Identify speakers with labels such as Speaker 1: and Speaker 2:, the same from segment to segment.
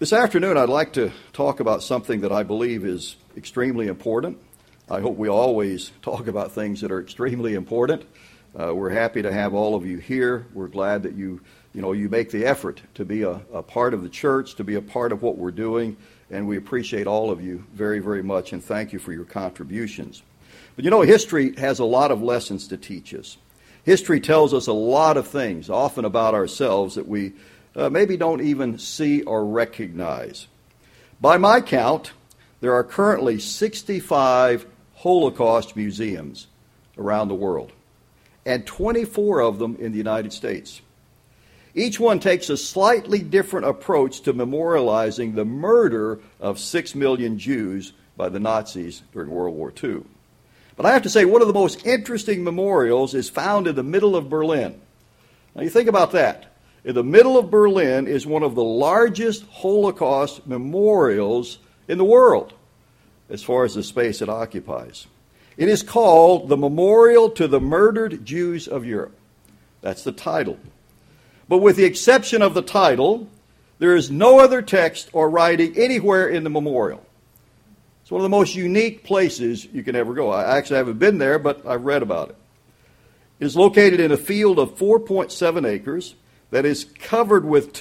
Speaker 1: This afternoon, I'd like to talk about something that I believe is extremely important. I hope we always talk about things that are extremely important. We're happy to have all of you here. We're glad that you make the effort to be a part of the church, to be a part of what we're doing, and we appreciate all of you very, very much, and thank you for your contributions. But history has a lot of lessons to teach us. History tells us a lot of things, often about ourselves, that we maybe don't even see or recognize. By my count, there are currently 65 Holocaust museums around the world, and 24 of them in the United States. Each one takes a slightly different approach to memorializing the murder of 6 million Jews by the Nazis during World War II. But I have to say, one of the most interesting memorials is found in the middle of Berlin. Now you think about that. In the middle of Berlin is one of the largest Holocaust memorials in the world, as far as the space it occupies. It is called the Memorial to the Murdered Jews of Europe. That's the title. But with the exception of the title, there is no other text or writing anywhere in the memorial. It's one of the most unique places you can ever go. I actually haven't been there, but I've read about it. It is located in a field of 4.7 acres that is covered with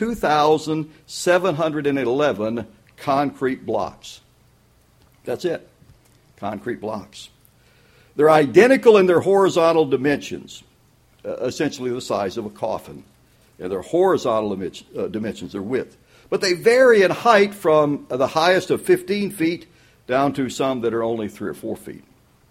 Speaker 1: 2,711 concrete blocks. That's it. Concrete blocks. They're identical in their horizontal dimensions, essentially the size of a coffin. They're horizontal dimensions, their width. But they vary in height from the highest of 15 feet down to some that are only 3 or 4 feet.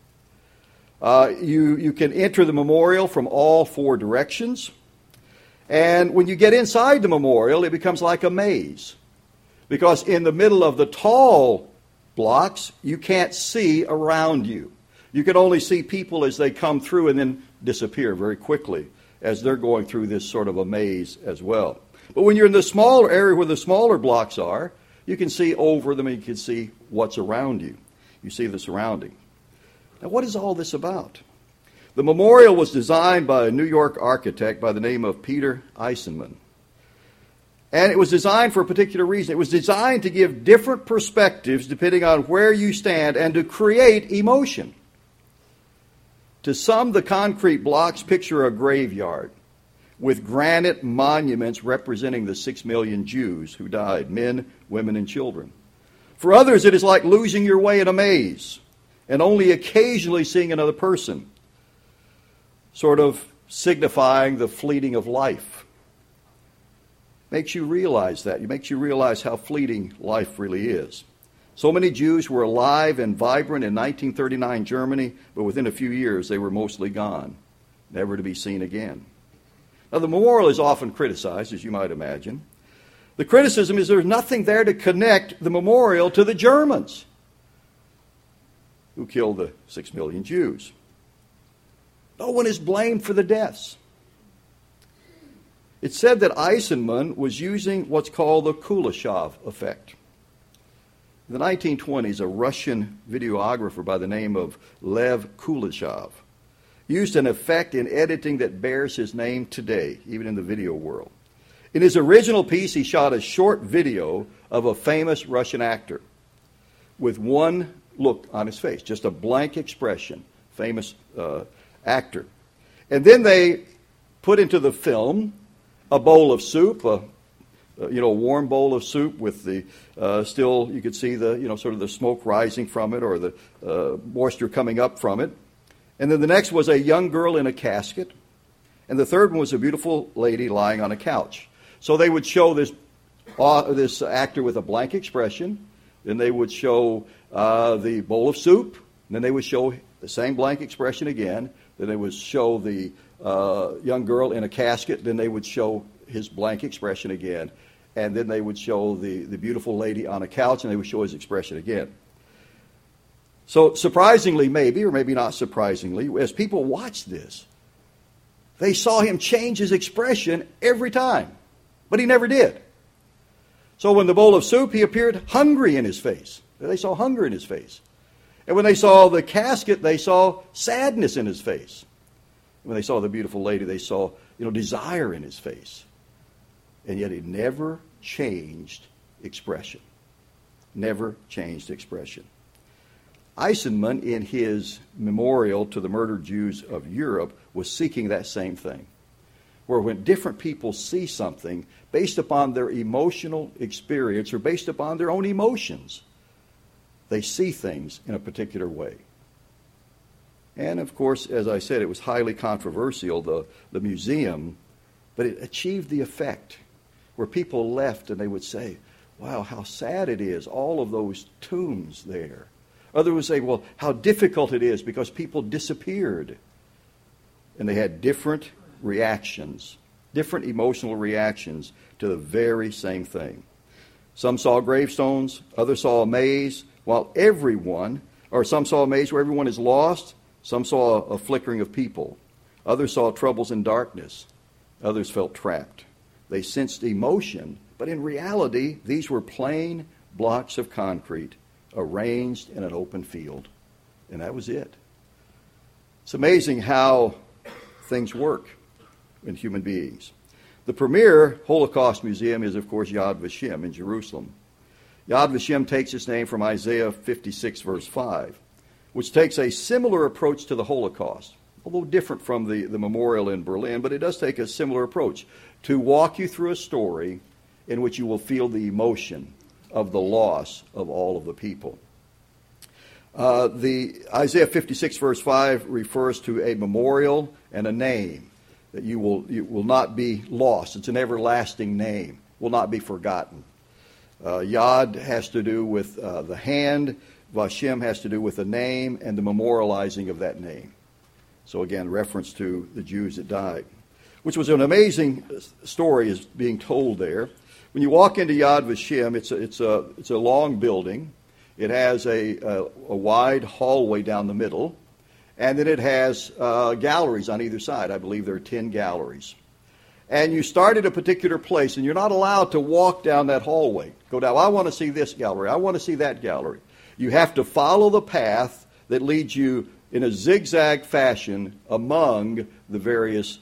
Speaker 1: You can enter the memorial from all 4 directions. And when you get inside the memorial, it becomes like a maze. Because in the middle of the tall blocks, you can't see around you. You can only see people as they come through and then disappear very quickly as they're going through this sort of a maze as well. But when you're in the smaller area where the smaller blocks are, you can see over them and you can see what's around you. You see the surrounding. Now, what is all this about? The memorial was designed by a New York architect by the name of Peter Eisenman. And it was designed for a particular reason. It was designed to give different perspectives depending on where you stand and to create emotion. To some, the concrete blocks picture a graveyard with granite monuments representing the 6 million Jews who died, men, women, and children. For others, it is like losing your way in a maze and only occasionally seeing another person, sort of signifying the fleeting of life. Makes you realize that. It makes you realize how fleeting life really is. So many Jews were alive and vibrant in 1939 Germany, but within a few years they were mostly gone, never to be seen again. Now the memorial is often criticized, as you might imagine. The criticism is there's nothing there to connect the memorial to the Germans who killed the 6 million Jews. No one is blamed for the deaths. It's said that Eisenman was using what's called the Kuleshov effect. In the 1920s, a Russian videographer by the name of Lev Kuleshov used an effect in editing that bears his name today, even in the video world. In his original piece, he shot a short video of a famous Russian actor with one look on his face, just a blank expression, famous actor. And then they put into the film a bowl of soup, a warm bowl of soup with the still you could see the sort of the smoke rising from it or the moisture coming up from it. And then the next was a young girl in a casket, and the third one was a beautiful lady lying on a couch. So they would show this actor with a blank expression, then they would show the bowl of soup, and then they would show the same blank expression again. Then they would show the young girl in a casket. Then they would show his blank expression again. And then they would show the beautiful lady on a couch, and they would show his expression again. So surprisingly, maybe, or maybe not surprisingly, as people watched this, they saw him change his expression every time. But he never did. So when the bowl of soup, he appeared hungry in his face. They saw hunger in his face. And when they saw the casket, they saw sadness in his face. When they saw the beautiful lady, they saw, desire in his face. And yet he never changed expression. Never changed expression. Eisenman, in his memorial to the murdered Jews of Europe, was seeking that same thing. Where when different people see something based upon their emotional experience or based upon their own emotions, they see things in a particular way. And of course, as I said, it was highly controversial, the museum, but it achieved the effect where people left and they would say, wow, how sad it is, all of those tombs there. Others would say, well, how difficult it is because people disappeared. And they had different reactions, different emotional reactions to the very same thing. Some saw gravestones, others saw a maze, while some saw a maze where everyone is lost, some saw a flickering of people. Others saw troubles in darkness. Others felt trapped. They sensed emotion, but in reality, these were plain blocks of concrete arranged in an open field. And that was it. It's amazing how things work in human beings. The premier Holocaust museum is, of course, Yad Vashem in Jerusalem. Yad Vashem takes its name from Isaiah 56, verse 5, which takes a similar approach to the Holocaust, although different from the memorial in Berlin, but it does take a similar approach to walk you through a story in which you will feel the emotion of the loss of all of the people. The Isaiah 56, verse 5 refers to a memorial and a name that you will not be lost. It's an everlasting name, will not be forgotten. Yad has to do with the hand. Vashem has to do with the name and the memorializing of that name. So again, reference to the Jews that died, which was an amazing story is being told there. When you walk into Yad Vashem, it's a long building. It has a wide hallway down the middle, and then it has galleries on either side. I believe there are 10 galleries. And you start at a particular place, and you're not allowed to walk down that hallway. Go down, I want to see this gallery. I want to see that gallery. You have to follow the path that leads you in a zigzag fashion among the various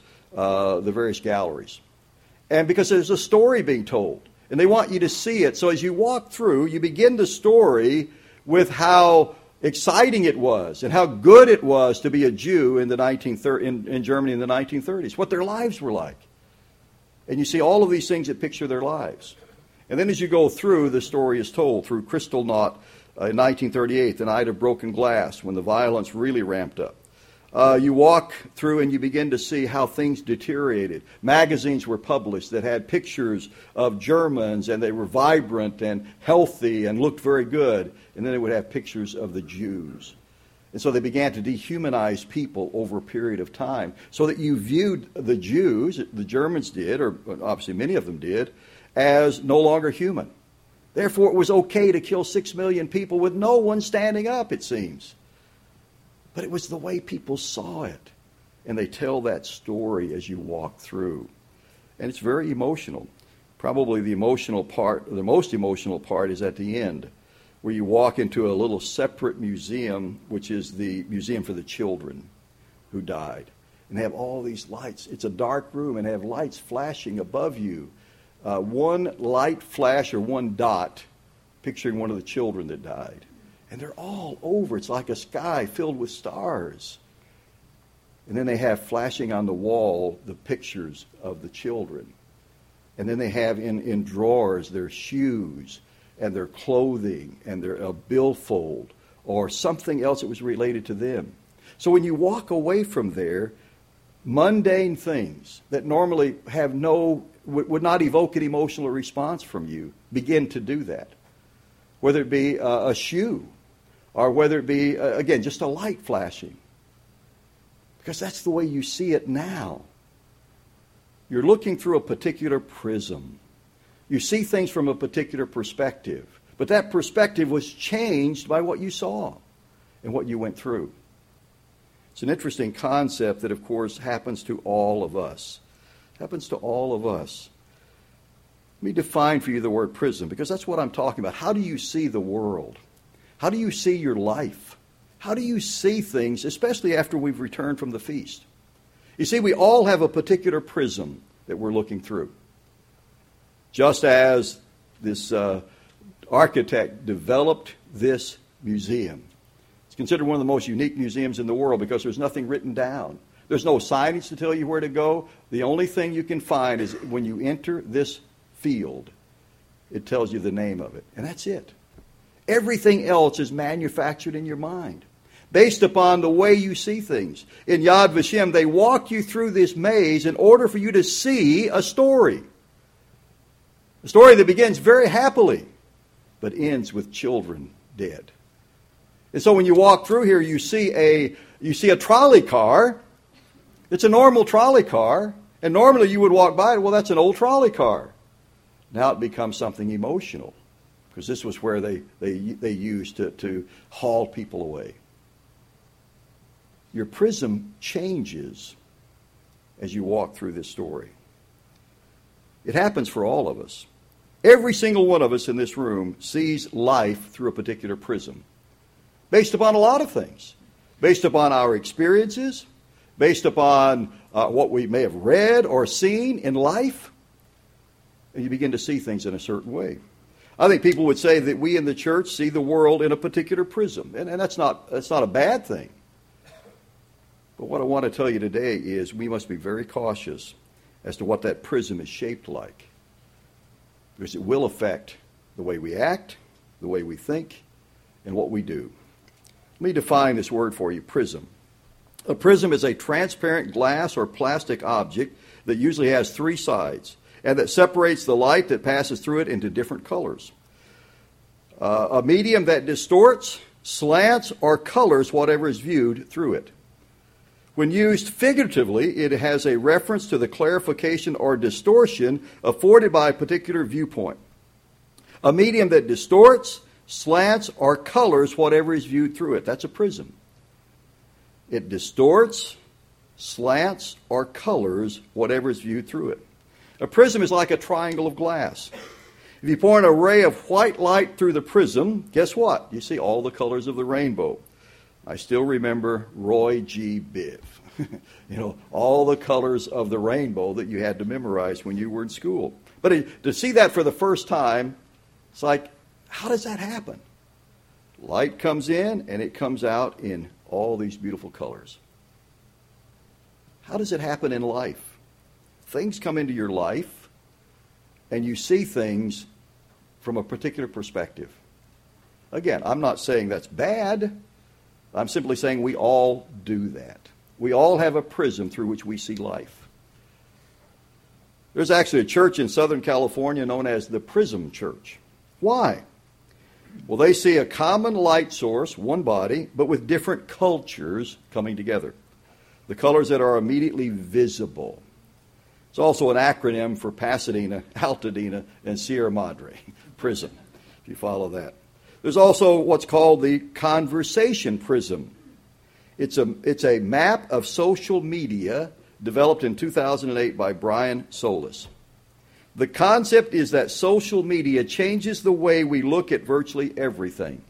Speaker 1: galleries. And because there's a story being told, and they want you to see it. So as you walk through, you begin the story with how exciting it was and how good it was to be a Jew in Germany in the 1930s, what their lives were like. And you see all of these things that picture their lives. And then as you go through, the story is told through Kristallnacht in 1938, the night of broken glass, when the violence really ramped up. You walk through and you begin to see how things deteriorated. Magazines were published that had pictures of Germans, and they were vibrant and healthy and looked very good. And then they would have pictures of the Jews. And so they began to dehumanize people over a period of time, so that you viewed the Jews, the Germans did, or obviously many of them did, as no longer human. Therefore, it was okay to kill 6 million people with no one standing up, it seems. But it was the way people saw it. And they tell that story as you walk through. And it's very emotional. Probably the emotional part, the most emotional part is at the end, where you walk into a little separate museum, which is the Museum for the Children who died. And they have all these lights. It's a dark room, and they have lights flashing above you. One light flash or one dot picturing one of the children that died. And they're all over. It's like a sky filled with stars. And then they have flashing on the wall the pictures of the children. And then they have in drawers their shoes and their clothing and their billfold or something else that was related to them. So when you walk away from there, mundane things that normally have would not evoke an emotional response from you begin to do that. Whether it be a shoe, or whether it be, again, just a light flashing. Because that's the way you see it now. You're looking through a particular prism. You see things from a particular perspective. But that perspective was changed by what you saw and what you went through. It's an interesting concept that, of course, happens to all of us. It happens to all of us. Let me define for you the word prism, because that's what I'm talking about. How do you see the world? How do you see your life? How do you see things, especially after we've returned from the feast? You see, we all have a particular prism that we're looking through. Just as this architect developed this museum. It's considered one of the most unique museums in the world because there's nothing written down. There's no signage to tell you where to go. The only thing you can find is when you enter this field, it tells you the name of it. And that's it. Everything else is manufactured in your mind, based upon the way you see things. In Yad Vashem, they walk you through this maze in order for you to see a story. A story that begins very happily, but ends with children dead. And so when you walk through here, you see a trolley car. It's a normal trolley car. And normally you would walk by it, well, that's an old trolley car. Now it becomes something emotional, because this was where they used to haul people away. Your prism changes as you walk through this story. It happens for all of us. Every single one of us in this room sees life through a particular prism, based upon a lot of things, based upon our experiences, based upon what we may have read or seen in life, and you begin to see things in a certain way. I think people would say that we in the church see the world in a particular prism, and that's not a bad thing. But what I want to tell you today is we must be very cautious as to what that prism is shaped like, because it will affect the way we act, the way we think, and what we do. Let me define this word for you, prism. A prism is a transparent glass or plastic object that usually has three sides and that separates the light that passes through it into different colors. A medium that distorts, slants, or colors whatever is viewed through it. When used figuratively, it has a reference to the clarification or distortion afforded by a particular viewpoint. A medium that distorts, slants, or colors whatever is viewed through it. That's a prism. It distorts, slants, or colors whatever is viewed through it. A prism is like a triangle of glass. If you pour an array of white light through the prism, guess what? You see all the colors of the rainbow. I still remember Roy G. Biv. All the colors of the rainbow that you had to memorize when you were in school. But to see that for the first time, it's like, how does that happen? Light comes in and it comes out in all these beautiful colors. How does it happen in life? Things come into your life and you see things from a particular perspective. Again, I'm not saying that's bad. I'm simply saying we all do that. We all have a prism through which we see life. There's actually a church in Southern California known as the Prism Church. Why? Well, they see a common light source, one body, but with different cultures coming together. The colors that are immediately visible. It's also an acronym for Pasadena, Altadena, and Sierra Madre. Prism, if you follow that. There's also what's called the conversation prism. It's a map of social media developed in 2008 by Brian Solis. The concept is that social media changes the way we look at virtually everything.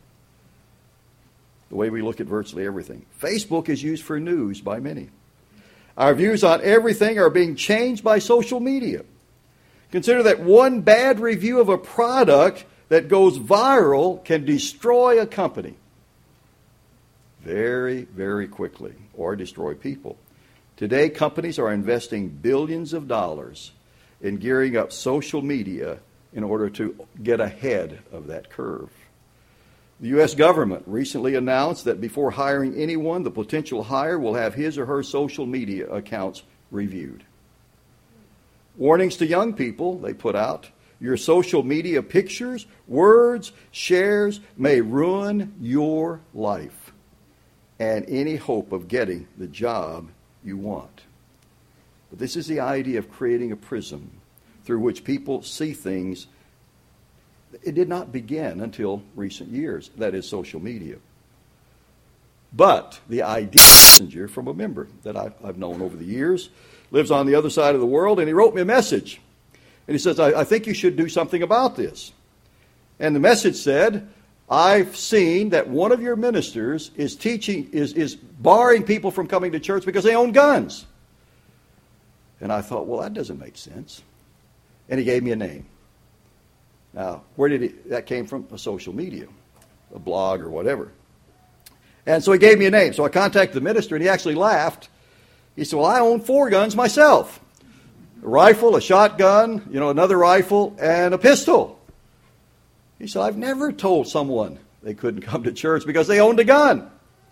Speaker 1: The way we look at virtually everything. Facebook is used for news by many. Our views on everything are being changed by social media. Consider that one bad review of a product that goes viral can destroy a company very, very quickly, or destroy people. Today, companies are investing billions of dollars in gearing up social media in order to get ahead of that curve. The U.S. government recently announced that before hiring anyone, the potential hire will have his or her social media accounts reviewed. Warnings to young people, they put out, your social media pictures, words, shares may ruin your life and any hope of getting the job you want. But this is the idea of creating a prism through which people see things. It did not begin until recent years, that is social media. But the idea messenger from a member that I've known over the years, lives on the other side of the world, and he wrote me a message. And he says, I think you should do something about this. And the message said, I've seen that one of your ministers is barring people from coming to church because they own guns. And I thought, well, that doesn't make sense. And he gave me a name. Now, that came from a social media, a blog or whatever. And so he gave me a name. So I contacted the minister, and he actually laughed. He said, well, I own 4 guns myself. A rifle, a shotgun, another rifle, and a pistol. He said, I've never told someone they couldn't come to church because they owned a gun.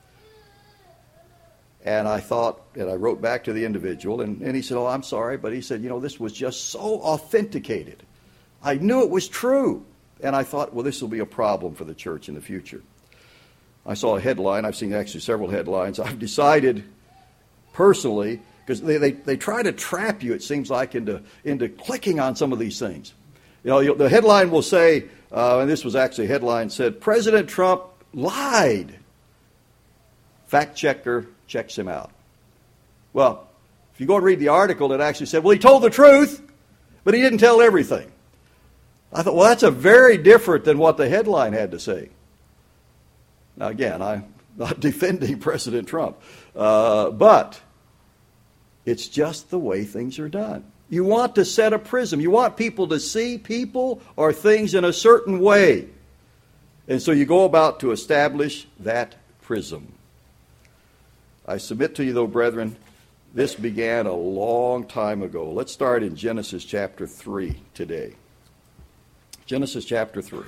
Speaker 1: And I thought, and I wrote back to the individual, and he said, oh, I'm sorry, but he said, this was just so authenticated. I knew it was true. And I thought, well, this will be a problem for the church in the future. I saw a headline. I've seen actually several headlines. I've decided personally, because they try to trap you, it seems like, into clicking on some of these things. The headline will say, and this was actually a headline, said, President Trump lied. Fact checker checks him out. Well, if you go and read the article, it actually said, well, he told the truth, but he didn't tell everything. I thought, well, that's a very different than what the headline had to say. Now, again, I'm not defending President Trump, but it's just the way things are done. You want to set a prism. You want people to see people or things in a certain way. And so you go about to establish that prism. I submit to you, though, brethren, this began a long time ago. Let's start in Genesis chapter 3 today. Genesis chapter 3.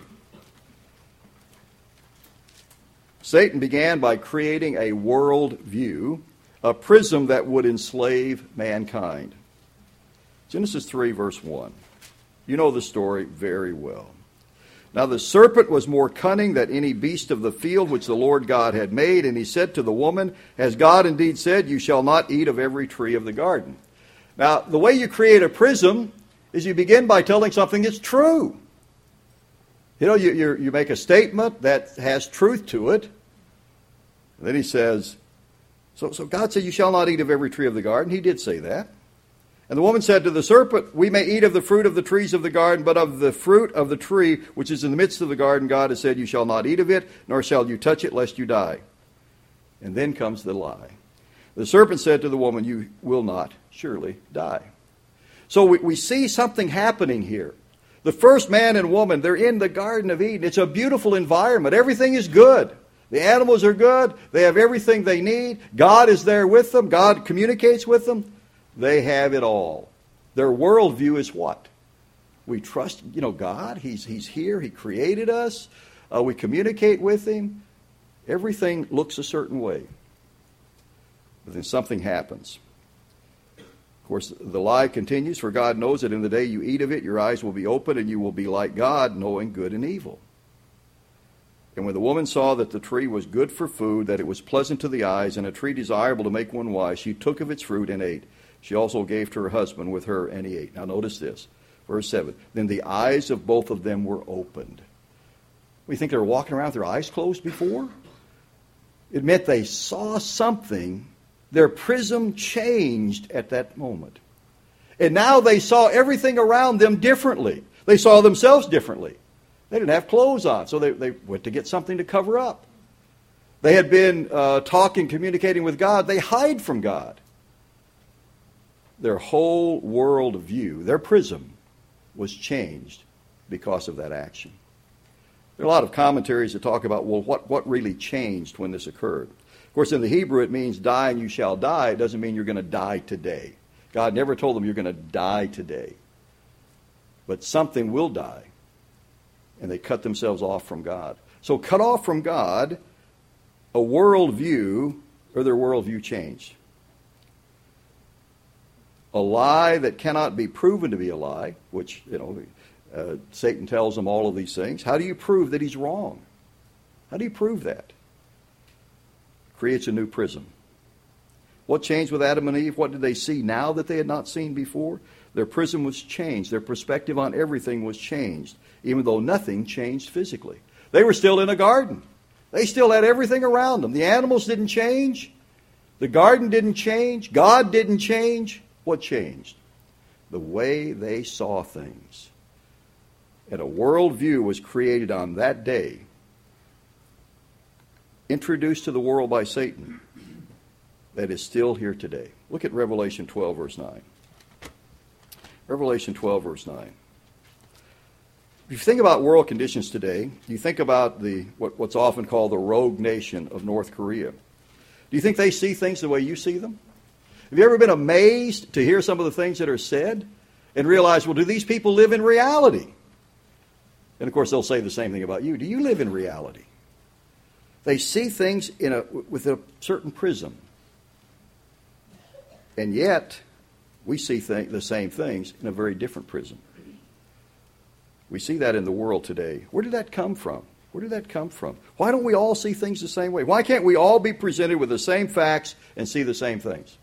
Speaker 1: Satan began by creating a world view, a prism that would enslave mankind. Genesis 3, verse 1. You know the story very well. Now the serpent was more cunning than any beast of the field which the Lord God had made, and he said to the woman, has God indeed said, you shall not eat of every tree of the garden? Now, the way you create a prism is you begin by telling something that's true. You make a statement that has truth to it. And then he says, so God said, you shall not eat of every tree of the garden. He did say that. And the woman said to the serpent, we may eat of the fruit of the trees of the garden, but of the fruit of the tree which is in the midst of the garden, God has said, you shall not eat of it, nor shall you touch it, lest you die. And then comes the lie. The serpent said to the woman, you will not surely die. So we see something happening here. The first man and woman, they're in the Garden of Eden. It's a beautiful environment. Everything is good. The animals are good. They have everything they need. God is there with them. God communicates with them. They have it all. Their worldview is what? We trust, God. He's here. He created us. We communicate with Him. Everything looks a certain way. But then something happens. Of course, the lie continues, for God knows that in the day you eat of it, your eyes will be open, and you will be like God, knowing good and evil. And when the woman saw that the tree was good for food, that it was pleasant to the eyes, and a tree desirable to make one wise, she took of its fruit and ate. She also gave to her husband with her, and he ate. Now notice this, verse 7. Then the eyes of both of them were opened. We think they were walking around with their eyes closed before? It meant they saw something. Their prism changed at that moment. And now they saw everything around them differently. They saw themselves differently. They didn't have clothes on, so they went to get something to cover up. They had been talking, communicating with God. They hide from God. Their whole world view, their prism, was changed because of that action. There are a lot of commentaries that talk about, well, what really changed when this occurred? Of course, in the Hebrew, it means die and you shall die. It doesn't mean you're going to die today. God never told them you're going to die today. But something will die. And they cut themselves off from God. So cut off from God, a worldview, or their worldview changed. A lie that cannot be proven to be a lie, which, Satan tells them all of these things. How do you prove that he's wrong? How do you prove that? Creates a new prism. What changed with Adam and Eve? What did they see now that they had not seen before? Their prism was changed. Their perspective on everything was changed, even though nothing changed physically. They were still in a garden. They still had everything around them. The animals didn't change. The garden didn't change. God didn't change. What changed? The way they saw things. And a worldview was created on that day, introduced to the world by Satan, that is still here today. Look at Revelation 12, verse 9. Revelation 12, verse 9. If you think about world conditions today, you think about what's often called the rogue nation of North Korea. Do you think they see things the way you see them? Have you ever been amazed to hear some of the things that are said and realize, well, do these people live in reality? And of course, they'll say the same thing about you. Do you live in reality? They see things with a certain prism. And yet, we see the same things in a very different prism. We see that in the world today. Where did that come from? Where did that come from? Why don't we all see things the same way? Why can't we all be presented with the same facts and see the same things?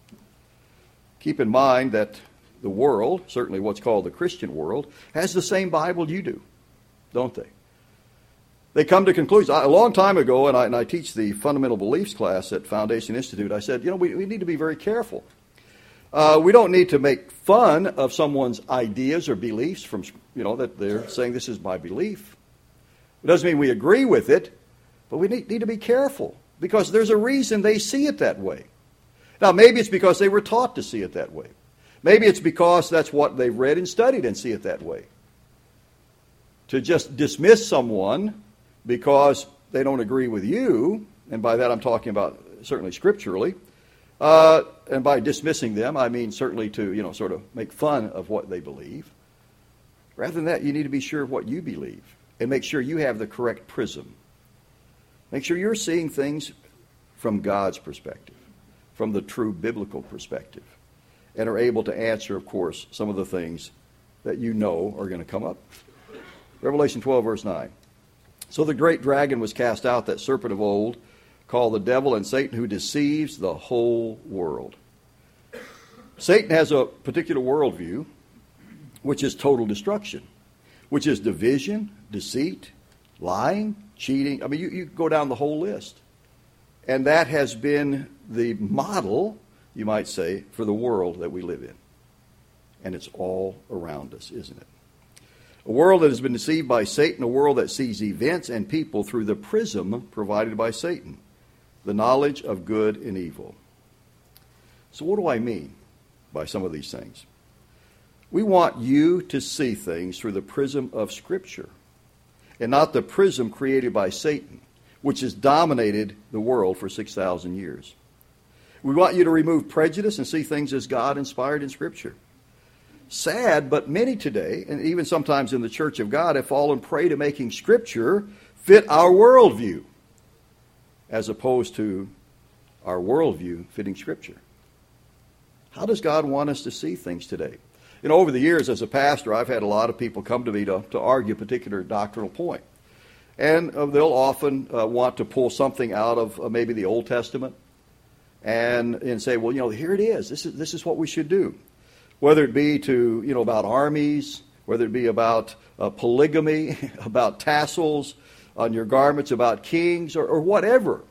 Speaker 1: Keep in mind that the world, certainly what's called the Christian world, has the same Bible you do, don't they? They come to conclusions. A long time ago, and I teach the fundamental beliefs class at Foundation Institute, I said, we need to be very careful. We don't need to make fun of someone's ideas or beliefs from, that they're saying this is my belief. It doesn't mean we agree with it, but we need to be careful because there's a reason they see it that way. Now, maybe it's because they were taught to see it that way. Maybe it's because that's what they've read and studied and see it that way. To just dismiss someone because they don't agree with you, and by that I'm talking about certainly scripturally, and by dismissing them, I mean certainly to, sort of make fun of what they believe. Rather than that, you need to be sure of what you believe and make sure you have the correct prism. Make sure you're seeing things from God's perspective, from the true biblical perspective, and are able to answer, of course, some of the things that you know are going to come up. Revelation 12, verse 9. So the great dragon was cast out, that serpent of old, called the devil and Satan, who deceives the whole world. Satan has a particular worldview, which is total destruction, which is division, deceit, lying, cheating. I mean, you go down the whole list. And that has been the model, you might say, for the world that we live in. And it's all around us, isn't it? A world that has been deceived by Satan, a world that sees events and people through the prism provided by Satan, the knowledge of good and evil. So what do I mean by some of these things? We want you to see things through the prism of Scripture and not the prism created by Satan, which has dominated the world for 6,000 years. We want you to remove prejudice and see things as God inspired in Scripture. Sad, but many today, and even sometimes in the Church of God, have fallen prey to making Scripture fit our worldview, as opposed to our worldview fitting Scripture. How does God want us to see things today? Over the years as a pastor, I've had a lot of people come to me to argue a particular doctrinal point. And they'll often want to pull something out of maybe the Old Testament and say, well, here it is. This is what we should do. Whether it be about armies, whether it be about polygamy, about tassels on your garments, about kings, or whatever.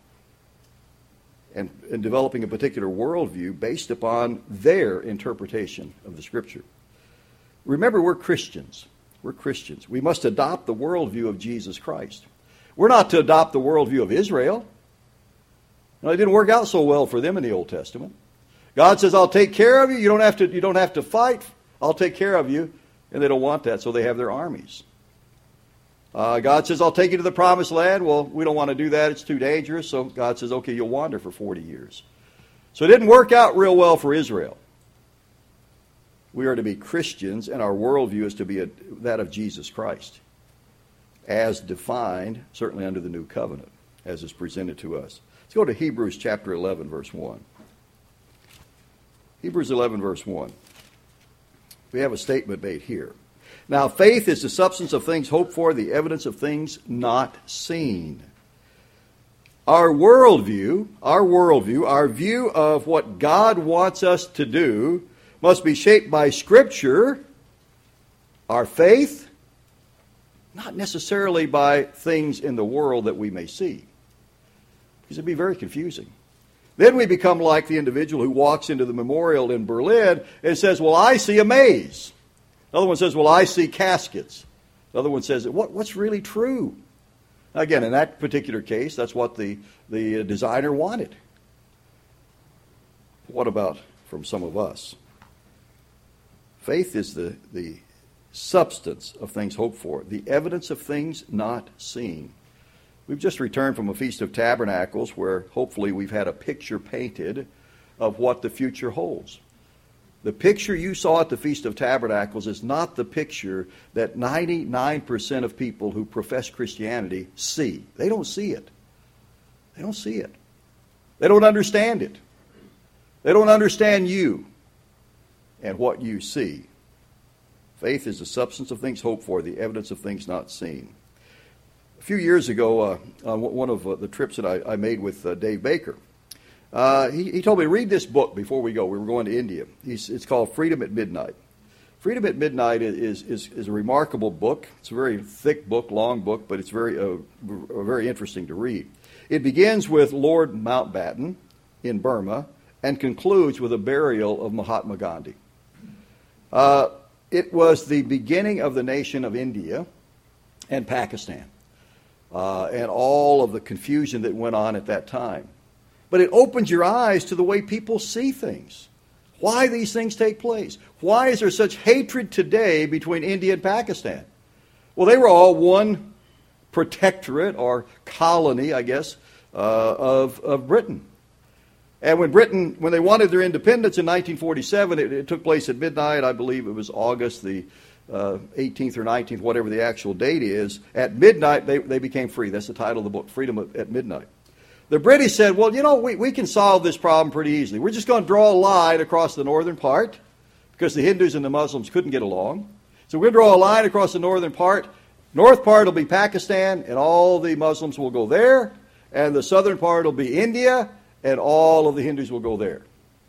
Speaker 1: And developing a particular worldview based upon their interpretation of the Scripture. Remember, we're Christians. We're Christians. We must adopt the worldview of Jesus Christ. We're not to adopt the worldview of Israel. It didn't work out so well for them in the Old Testament. God says, I'll take care of you. You don't have to fight. I'll take care of you. And they don't want that, so they have their armies. God says, I'll take you to the promised land. Well, we don't want to do that. It's too dangerous. So God says, okay, you'll wander for 40 years. So it didn't work out real well for Israel. We are to be Christians, and our worldview is to be that of Jesus Christ, as defined, certainly under the New Covenant, as is presented to us. Let's go to Hebrews chapter 11, verse 1. Hebrews 11, verse 1. We have a statement made here. Now, faith is the substance of things hoped for, the evidence of things not seen. Our worldview, our view of what God wants us to do must be shaped by Scripture, our faith, not necessarily by things in the world that we may see. Because it'd be very confusing. Then we become like the individual who walks into the memorial in Berlin and says, well, I see a maze. Another one says, well, I see caskets. Another one says, what's really true? Again, in that particular case, that's what the designer wanted. What about from some of us? Faith is the substance of things hoped for, the evidence of things not seen. We've just returned from a Feast of Tabernacles where hopefully we've had a picture painted of what the future holds. The picture you saw at the Feast of Tabernacles is not the picture that 99% of people who profess Christianity see. They don't see it. They don't see it. They don't understand it. They don't understand you and what you see. Faith is the substance of things hoped for, the evidence of things not seen. A few years ago, on one of the trips that I made with Dave Baker, he told me to read this book before we go. We were going to India. It's called Freedom at Midnight. Freedom at Midnight is a remarkable book. It's a very thick book, long book, but it's very interesting to read. It begins with Lord Mountbatten in Burma and concludes with a burial of Mahatma Gandhi. It was the beginning of the nation of India and Pakistan and all of the confusion that went on at that time. But it opens your eyes to the way people see things, why these things take place. Why is there such hatred today between India and Pakistan? Well, they were all one protectorate or colony, I guess, of Britain. And when they wanted their independence in 1947, it took place at midnight. I believe it was August the 18th or 19th, whatever the actual date is. At midnight, they became free. That's the title of the book, Freedom at Midnight. The British said, well, we can solve this problem pretty easily. We're just going to draw a line across the northern part because the Hindus and the Muslims couldn't get along. So we're going to draw a line across the northern part. North part will be Pakistan, and all the Muslims will go there. And the southern part will be India, and all of the Hindus will go there.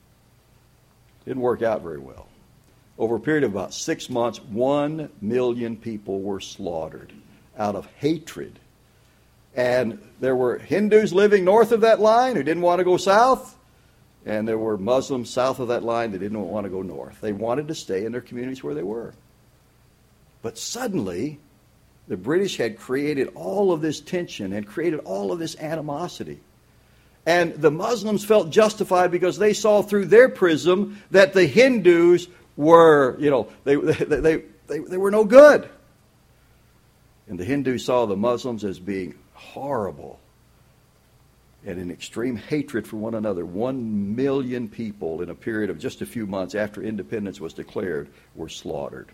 Speaker 1: Didn't work out very well. Over a period of about 6 months, 1 million people were slaughtered out of hatred. And there were Hindus living north of that line who didn't want to go south, and there were Muslims south of that line that didn't want to go north. They wanted to stay in their communities where they were. But suddenly, the British had created all of this tension and created all of this animosity. And the Muslims felt justified because they saw through their prism that the Hindus were, they were no good. And the Hindus saw the Muslims as being horrible and in extreme hatred for one another. 1 million people in a period of just a few months after independence was declared were slaughtered.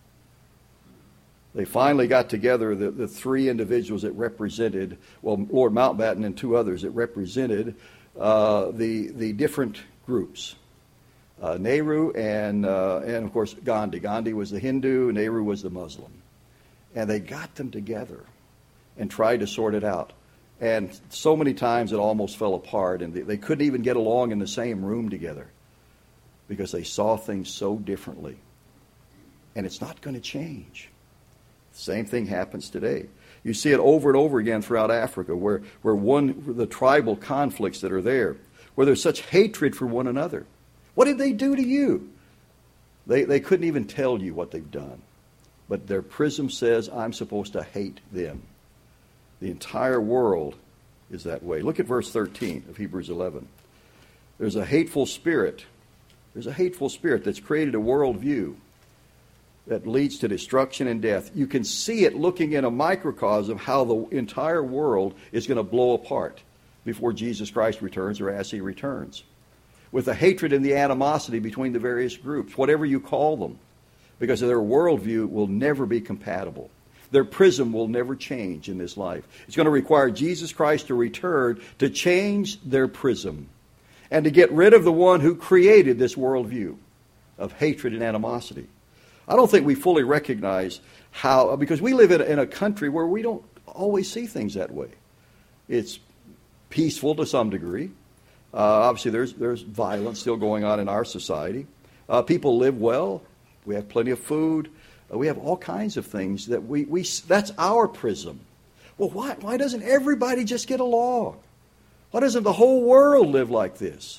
Speaker 1: They finally got together, the three individuals that represented, Lord Mountbatten and two others that represented the different groups. Nehru and of course Gandhi. Gandhi was the Hindu, Nehru was the Muslim. And they got them together and tried to sort it out. And so many times it almost fell apart, and they couldn't even get along in the same room together because they saw things so differently. And it's not going to change. Same thing happens today. You see it over and over again throughout Africa, where the tribal conflicts that are there, where there's such hatred for one another. What did they do to you? They couldn't even tell you what they've done. But their prism says, I'm supposed to hate them. The entire world is that way. Look at verse 13 of Hebrews 11. There's a hateful spirit. There's a hateful spirit that's created a worldview that leads to destruction and death. You can see it looking in a microcosm how the entire world is going to blow apart before Jesus Christ returns or as he returns. With the hatred and the animosity between the various groups, whatever you call them, because their worldview will never be compatible. Their prism will never change in this life. It's going to require Jesus Christ to return to change their prism and to get rid of the one who created this worldview of hatred and animosity. I don't think we fully recognize how, because we live in a country where we don't always see things that way. It's peaceful to some degree. Obviously, there's violence still going on in our society. People live well. We have plenty of food. We have all kinds of things that we that's our prism. Well, why doesn't everybody just get along? Why doesn't the whole world live like this?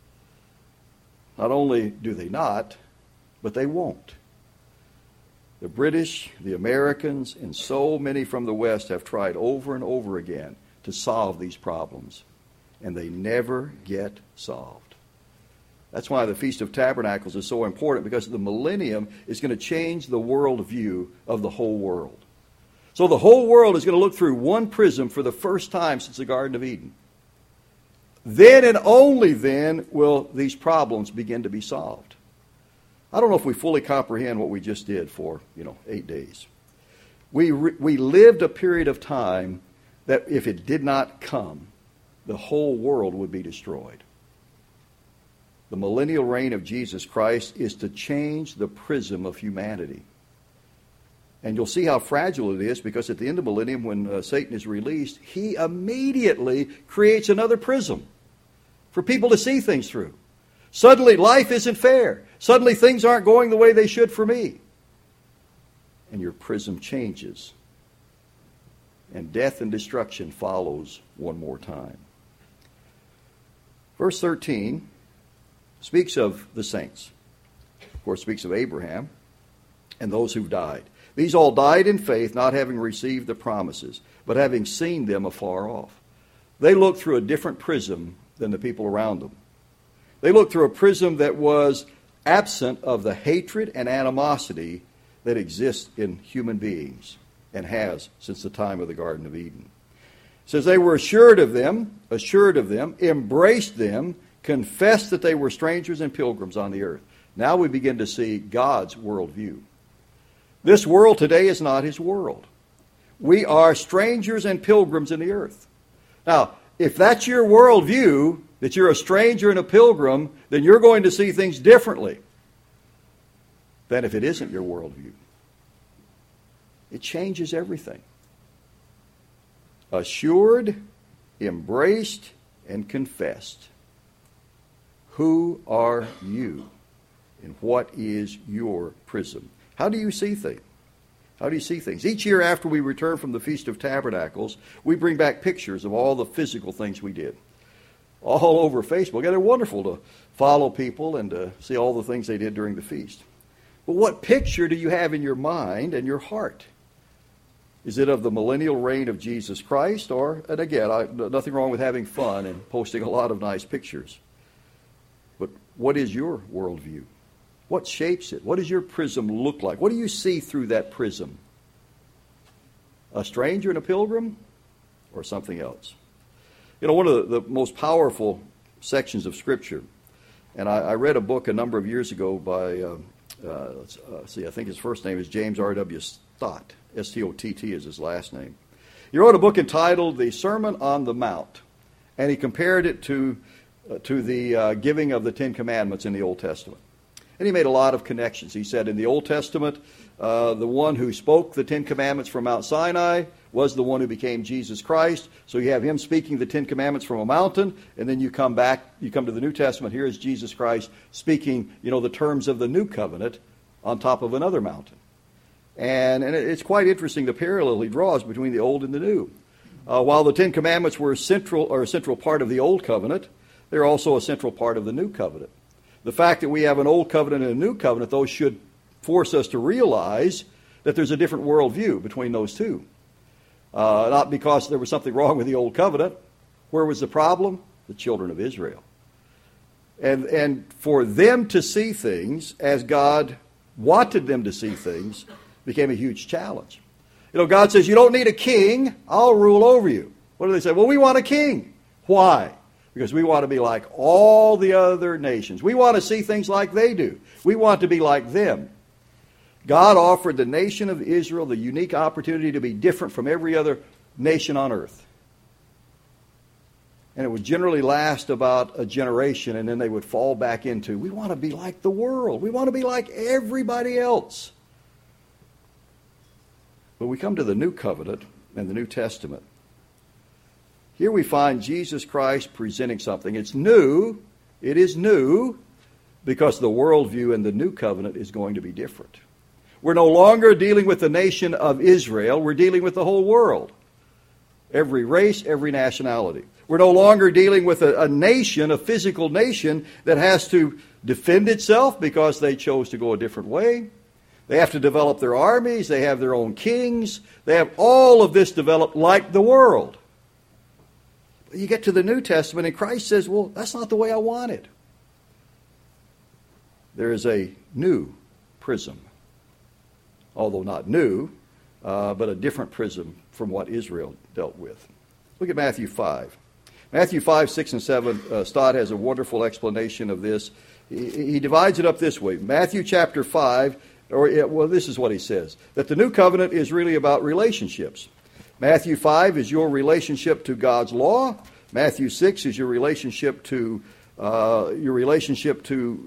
Speaker 1: Not only do they not, but they won't. The British, the Americans, and so many from the West have tried over and over again to solve these problems, and they never get solved. That's why the Feast of Tabernacles is so important, because the millennium is going to change the worldview of the whole world. So the whole world is going to look through one prism for the first time since the Garden of Eden. Then and only then will these problems begin to be solved. I don't know if we fully comprehend what we just did for, 8 days. We lived a period of time that if it did not come, the whole world would be destroyed. The millennial reign of Jesus Christ is to change the prism of humanity. And you'll see how fragile it is, because at the end of millennium, when Satan is released, he immediately creates another prism for people to see things through. Suddenly, life isn't fair. Suddenly, things aren't going the way they should for me. And your prism changes. And death and destruction follows one more time. Verse 13 speaks of the saints. Of course, speaks of Abraham and those who've died. These all died in faith, not having received the promises, but having seen them afar off. They looked through a different prism than the people around them. They looked through a prism that was absent of the hatred and animosity that exists in human beings and has since the time of the Garden of Eden. It says they were assured of them, embraced them, confessed that they were strangers and pilgrims on the earth. Now we begin to see God's worldview. This world today is not his world. We are strangers and pilgrims in the earth. Now, if that's your worldview, that you're a stranger and a pilgrim, then you're going to see things differently than if it isn't your worldview. It changes everything. Assured, embraced, and confessed. Who are you? And what is your prism? How do you see things? How do you see things? Each year after we return from the Feast of Tabernacles, we bring back pictures of all the physical things we did. All over Facebook. And they're wonderful to follow people and to see all the things they did during the feast. But what picture do you have in your mind and your heart? Is it of the millennial reign of Jesus Christ? Or, and again, nothing wrong with having fun and posting a lot of nice pictures. But what is your worldview? What shapes it? What does your prism look like? What do you see through that prism? A stranger and a pilgrim? Or something else? One of the most powerful sections of Scripture, and I read a book a number of years ago by, I think his first name is James R.W. Stott. S-T-O-T-T is his last name. He wrote a book entitled The Sermon on the Mount, and he compared it to the giving of the Ten Commandments in the Old Testament. And he made a lot of connections. He said in the Old Testament, the one who spoke the Ten Commandments from Mount Sinai was the one who became Jesus Christ. So you have him speaking the Ten Commandments from a mountain, and then you come to the New Testament. Here is Jesus Christ speaking, the terms of the New Covenant on top of another mountain. And it's quite interesting the parallel he draws between the Old and the New. While the Ten Commandments were a central part of the Old Covenant, they're also a central part of the New Covenant. The fact that we have an Old Covenant and a New Covenant, though, should force us to realize that there's a different worldview between those two. Not because there was something wrong with the Old Covenant. Where was the problem? The children of Israel. And for them to see things as God wanted them to see things became a huge challenge. God says, you don't need a king, I'll rule over you. What do they say? Well, we want a king. Why? Because we want to be like all the other nations. We want to see things like they do. We want to be like them. God offered the nation of Israel the unique opportunity to be different from every other nation on earth. And it would generally last about a generation, and then they would fall back into, we want to be like the world. We want to be like everybody else. But we come to the New Covenant and the New Testament. Here we find Jesus Christ presenting something. It's new. It is new because the worldview in the New Covenant is going to be different. We're no longer dealing with the nation of Israel. We're dealing with the whole world. Every race, every nationality. We're no longer dealing with a nation, a physical nation, that has to defend itself because they chose to go a different way. They have to develop their armies. They have their own kings. They have all of this developed like the world. But you get to the New Testament and Christ says, well, that's not the way I want it. there is a new prism. Although not new, but a different prism from what Israel dealt with. Look at Matthew 5. Matthew 5, 6, and 7, Stott has a wonderful explanation of this. He divides it up this way. Matthew chapter 5, this is what he says, that the new covenant is really about relationships. Matthew 5 is your relationship to God's law. Matthew 6 is your relationship to God. Your relationship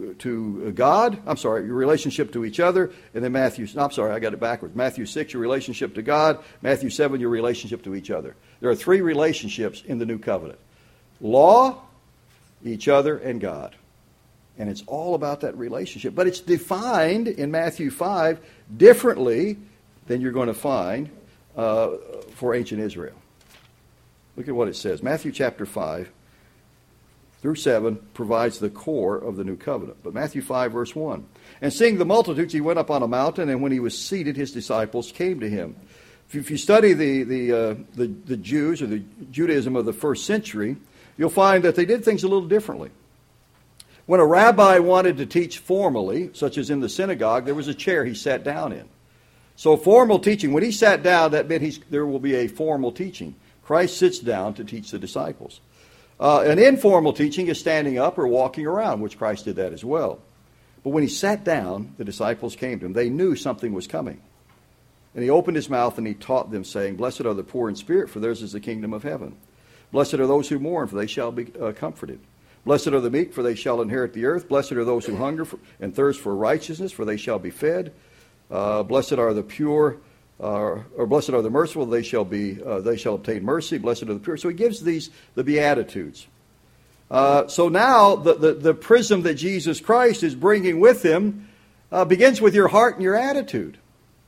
Speaker 1: to each other. And then I got it backwards. Matthew 6, your relationship to God. Matthew 7, your relationship to each other. There are three relationships in the new covenant. Law, each other, and God. And it's all about that relationship. But it's defined in Matthew 5 differently than you're going to find for ancient Israel. Look at what it says. Matthew chapter 5 through 7 provides the core of the new covenant. But Matthew 5, verse 1. And seeing the multitudes, he went up on a mountain, and when he was seated, his disciples came to him. If you study the Jews or the Judaism of the first century, you'll find that they did things a little differently. When a rabbi wanted to teach formally, such as in the synagogue, there was a chair he sat down in. So formal teaching, when he sat down, that meant there will be a formal teaching. Christ sits down to teach the disciples. An informal teaching is standing up or walking around, which Christ did that as well. But when he sat down, the disciples came to him. They knew something was coming. And he opened his mouth and he taught them, saying, Blessed are the poor in spirit, for theirs is the kingdom of heaven. Blessed are those who mourn, for they shall be comforted. Blessed are the meek, for they shall inherit the earth. Blessed are those who hunger and thirst for righteousness, for they shall be fed. Blessed are the pure, or blessed are the merciful, they shall obtain mercy. Blessed are the pure. So he gives the Beatitudes. So now the prism that Jesus Christ is bringing with him begins with your heart and your attitude.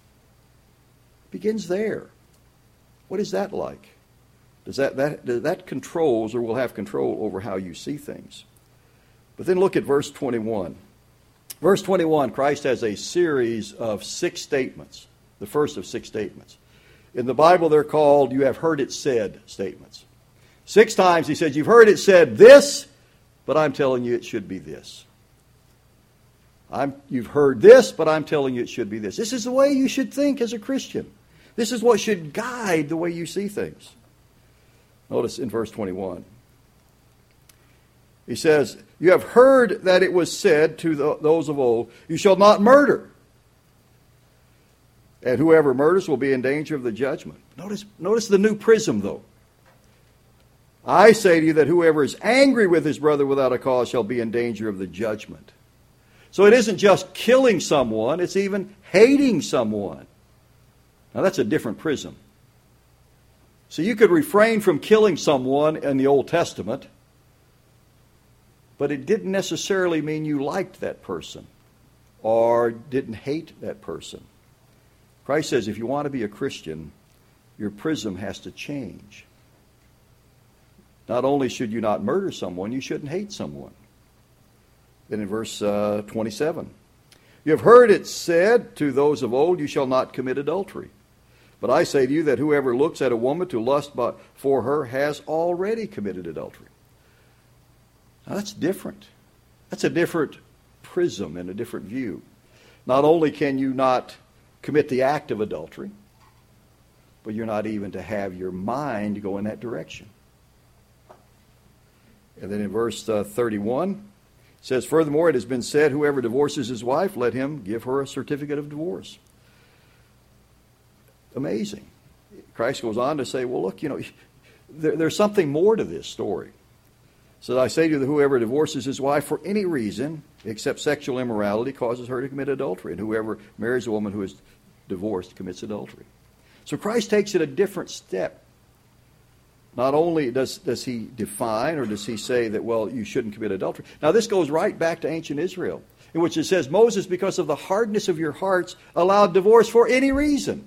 Speaker 1: Begins there. What is that like? Does that controls or will have control over how you see things? But then look at verse 21. Verse 21, Christ has a series of 6 statements. The first of 6 statements. In the Bible, they're called, you have heard it said statements. 6 times he says, you've heard it said this, but I'm telling you it should be this. You've heard this, but I'm telling you it should be this. This is the way you should think as a Christian. This is what should guide the way you see things. Notice in verse 21. He says, you have heard that it was said to those of old, you shall not murder. And whoever murders will be in danger of the judgment. Notice the new prism, though. I say to you that whoever is angry with his brother without a cause shall be in danger of the judgment. So it isn't just killing someone, it's even hating someone. Now that's a different prism. So you could refrain from killing someone in the Old Testament, but it didn't necessarily mean you liked that person or didn't hate that person. Christ says if you want to be a Christian, your prism has to change. Not only should you not murder someone, you shouldn't hate someone. Then in verse 27, you have heard it said to those of old, you shall not commit adultery. But I say to you that whoever looks at a woman to lust for her has already committed adultery. Now that's different. That's a different prism and a different view. Not only can you not commit the act of adultery, but you're not even to have your mind go in that direction. And then in verse 31, it says, furthermore, it has been said, whoever divorces his wife, let him give her a certificate of divorce. Amazing. Christ goes on to say, well, look, there's something more to this story. So I say to you that whoever divorces his wife for any reason, except sexual immorality, causes her to commit adultery. And whoever marries a woman who is divorced commits adultery. So Christ takes it a different step. Not only does he define or does he say that, well, you shouldn't commit adultery. Now this goes right back to ancient Israel, in which it says, Moses, because of the hardness of your hearts, allowed divorce for any reason.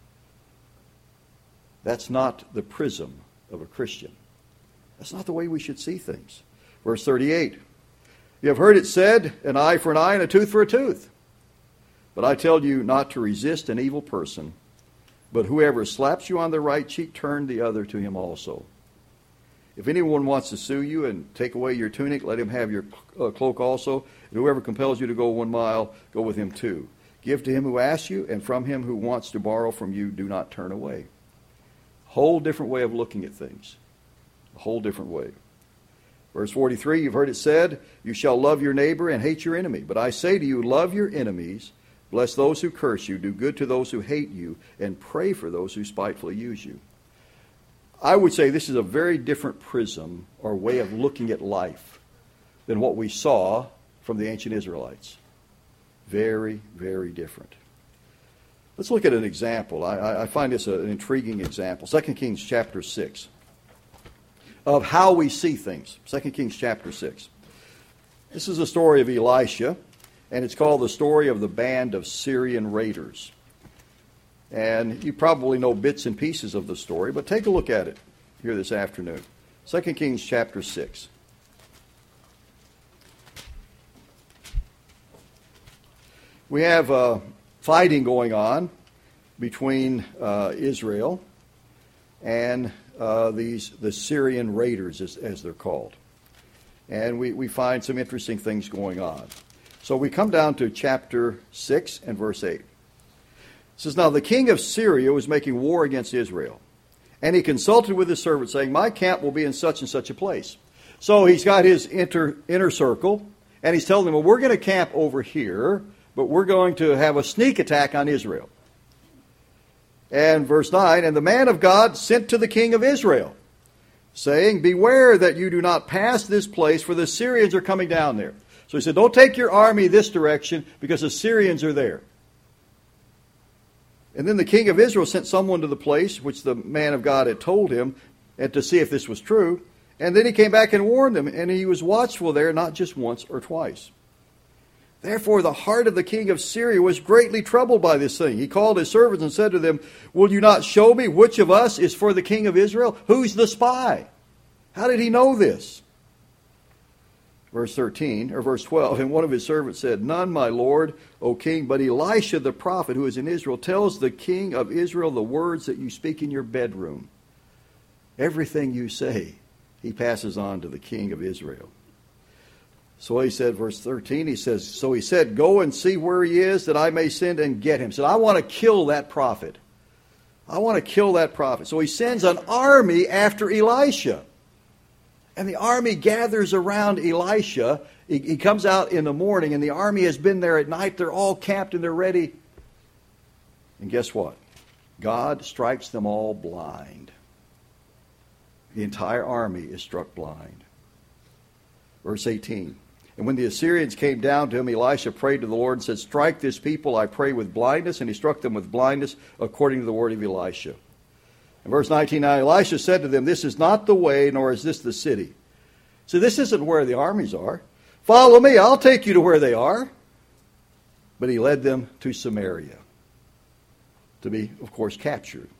Speaker 1: That's not the prism of a Christian. That's not the way we should see things. Verse 38, you have heard it said, an eye for an eye and a tooth for a tooth. But I tell you not to resist an evil person, but whoever slaps you on the right cheek, turn the other to him also. If anyone wants to sue you and take away your tunic, let him have your cloak also. And whoever compels you to go 1 mile, go with him 2. Give to him who asks you, and from him who wants to borrow from you, do not turn away. Whole different way of looking at things. A whole different way. Verse 43, you've heard it said, you shall love your neighbor and hate your enemy. But I say to you, love your enemies, bless those who curse you, do good to those who hate you, and pray for those who spitefully use you. I would say this is a very different prism or way of looking at life than what we saw from the ancient Israelites. Very, very different. Let's look at an example. I find this an intriguing example. 2 Kings chapter 6. Of how we see things. 2 Kings chapter 6. This is the story of Elisha, and it's called the story of the band of Syrian raiders. And you probably know bits and pieces of the story, but take a look at it here this afternoon. 2 Kings chapter 6. We have fighting going on between Israel and the Syrian raiders, as they're called. And we find some interesting things going on. So we come down to chapter 6 and verse 8. It says, now the king of Syria was making war against Israel. And he consulted with his servant, saying, my camp will be in such and such a place. So he's got his inner circle, and he's telling them, well, we're going to camp over here, but we're going to have a sneak attack on Israel. And verse 9, and the man of God sent to the king of Israel, saying, beware that you do not pass this place, for the Syrians are coming down there. So he said, don't take your army this direction, because the Syrians are there. And then the king of Israel sent someone to the place which the man of God had told him, and to see if this was true. And then he came back and warned them, and he was watchful there, not just once or twice. Therefore the heart of the king of Syria was greatly troubled by this thing. He called his servants and said to them, will you not show me which of us is for the king of Israel? Who's the spy? How did he know this? Verse 13, or verse 12, and one of his servants said, none, my lord, O king, but Elisha the prophet who is in Israel tells the king of Israel the words that you speak in your bedroom. Everything you say, he passes on to the king of Israel. So he said, verse 13, he says, so he said, go and see where he is, that I may send and get him. He said, I want to kill that prophet. I want to kill that prophet. So he sends an army after Elisha. And the army gathers around Elisha. He comes out in the morning, and the army has been there at night. They're all camped and they're ready. And guess what? God strikes them all blind. The entire army is struck blind. Verse 18. And when the Assyrians came down to him, Elisha prayed to the Lord and said, strike this people, I pray, with blindness. And he struck them with blindness according to the word of Elisha. In verse 19, now Elisha said to them, this is not the way, nor is this the city. So this isn't where the armies are. Follow me, I'll take you to where they are. But he led them to Samaria to be, of course, captured.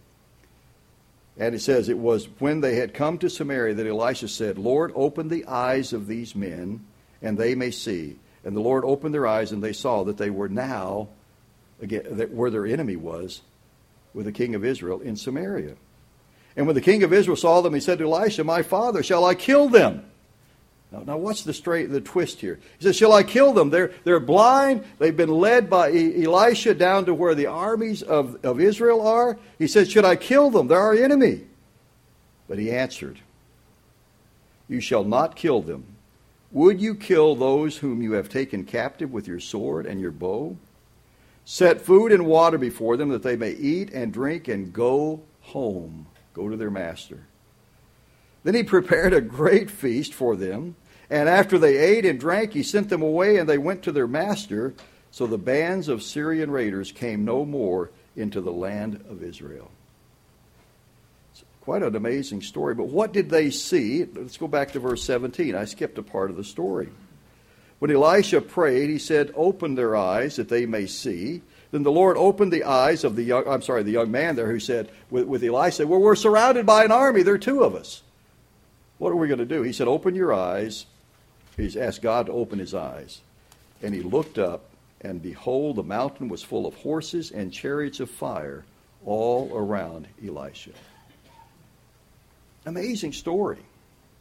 Speaker 1: And it says, it was when they had come to Samaria that Elisha said, Lord, open the eyes of these men, and they may see. And the Lord opened their eyes, and they saw that they were now, again, where their enemy was, with the king of Israel in Samaria. And when the king of Israel saw them, he said to Elisha, my father, shall I kill them? Now what's the twist here? He says, shall I kill them? They're blind. They've been led by Elisha down to where the armies of Israel are. He says, should I kill them? They're our enemy. But he answered, you shall not kill them. Would you kill those whom you have taken captive with your sword and your bow? Set food and water before them that they may eat and drink and go home. Go to their master. Then he prepared a great feast for them. And after they ate and drank, he sent them away, and they went to their master. So the bands of Syrian raiders came no more into the land of Israel. It's quite an amazing story. But what did they see? Let's go back to verse 17. I skipped a part of the story. When Elisha prayed, he said, open their eyes that they may see. Then the Lord opened the eyes of the young man there who said, with Elisha, well, we're surrounded by an army. There are two of us. What are we going to do? He said, open your eyes. He's asked God to open his eyes. And he looked up, and behold, the mountain was full of horses and chariots of fire all around Elisha. Amazing story.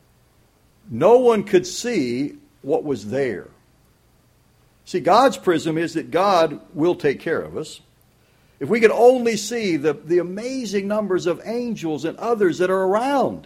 Speaker 1: no one could see what was there. See, God's prism is that God will take care of us. If we could only see the amazing numbers of angels and others that are around.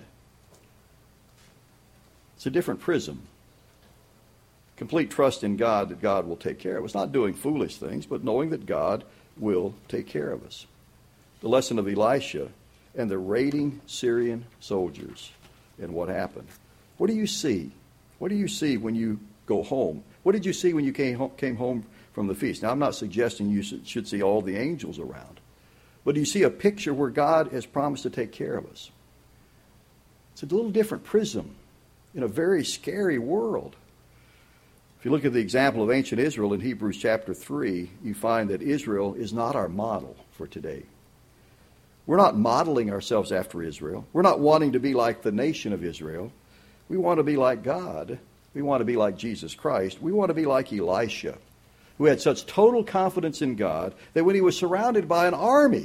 Speaker 1: It's a different prism. Complete trust in God that God will take care of us. Not doing foolish things, but knowing that God will take care of us. The lesson of Elisha and the raiding Syrian soldiers and what happened. What do you see? What do you see when you go home? What did you see when you came home from the feast? Now, I'm not suggesting you should see all the angels around. But do you see a picture where God has promised to take care of us? It's a little different prism in a very scary world. If you look at the example of ancient Israel in Hebrews chapter 3, you find that Israel is not our model for today. We're not modeling ourselves after Israel. We're not wanting to be like the nation of Israel. We want to be like God. We want to be like Jesus Christ. We want to be like Elisha, who had such total confidence in God that when he was surrounded by an army,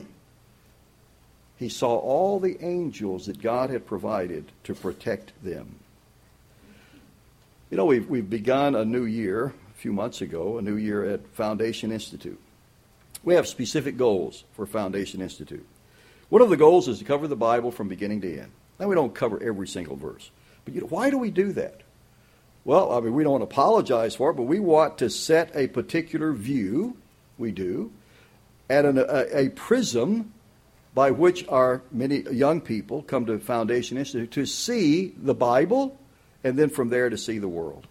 Speaker 1: he saw all the angels that God had provided to protect them. You know, we've begun a new year a few months ago, a new year at Foundation Institute. We have specific goals for Foundation Institute. One of the goals is to cover the Bible from beginning to end. Now, we don't cover every single verse. But why do we do that? Well, I mean, we don't apologize for it, but we want to set a particular view, we do, at a prism by which our many young people come to Foundation Institute to see the Bible and then from there to see the world.